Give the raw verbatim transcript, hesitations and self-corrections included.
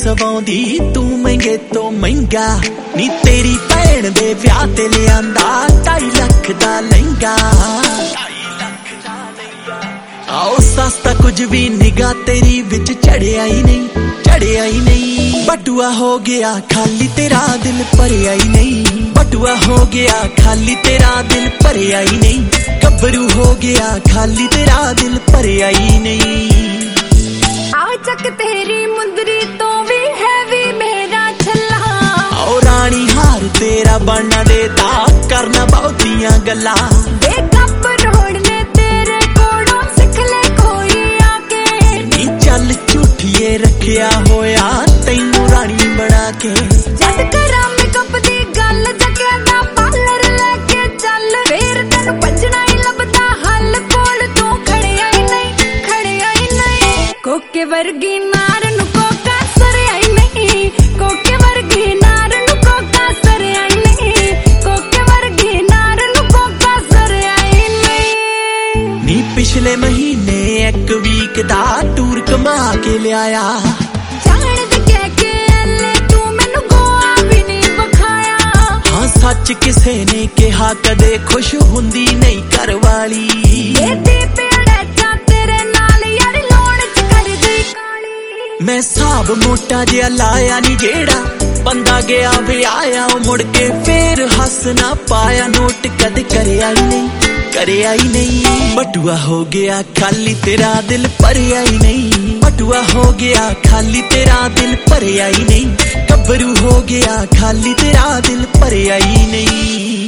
सवाउंदी तू महंगे तो महंगा नी तेरी भैन दे ब्याह ते लियांदा ढाई लख दा लहंगा आओ सस्ता कुछ भी निगाह तेरी विच चढ़िया ही नहीं चढ़िया ही नहीं बटुआ हो गया खाली तेरा दिल भरिया ही नहीं बटुआ हो गया खाली तेरा दिल भरिया ही नहीं गब्बरू हो गया खाली तेरा दिल भरिया ही नहीं आ चक तेरी मुंदरी तो भी है भी मेरा छल्ला आओ रानी हार तेरा बनना देता करना बहुतियां गल्ला रखिया होया तैनू रानी बना के जद करा मेकअप दी गल जकिया दा पार्लर लेके चल फिर तेनू भजना ही लभदा हल कोल तू खड़िया ही नहीं खड़िया ही नहीं कोके वर्गी नार नू कोका सरया ही नहीं कोके वर्गी नार नू कोका सरया ही नहीं कोके वर्गी नार नू कोका सरया ही नहीं नी पिछले महीने एक वीक दा टूर कमा के लिया सच किसे ने कहा कदे खुश हुंदी नहीं घर वाली मैं साब मोटा जिहा लाया नी जेड़ा बंदा गया वे आया मुड़ के फिर हस ना पाया नोट कद करया ही नहीं करया ही नहीं बटुआ हो गया खाली तेरा दिल भरिया ही नहीं बटुआ हो गया खाली तेरा दिल भरिया ही नहीं गब्बरू हो गया खाली तेरा दिल भरिया ही नहीं।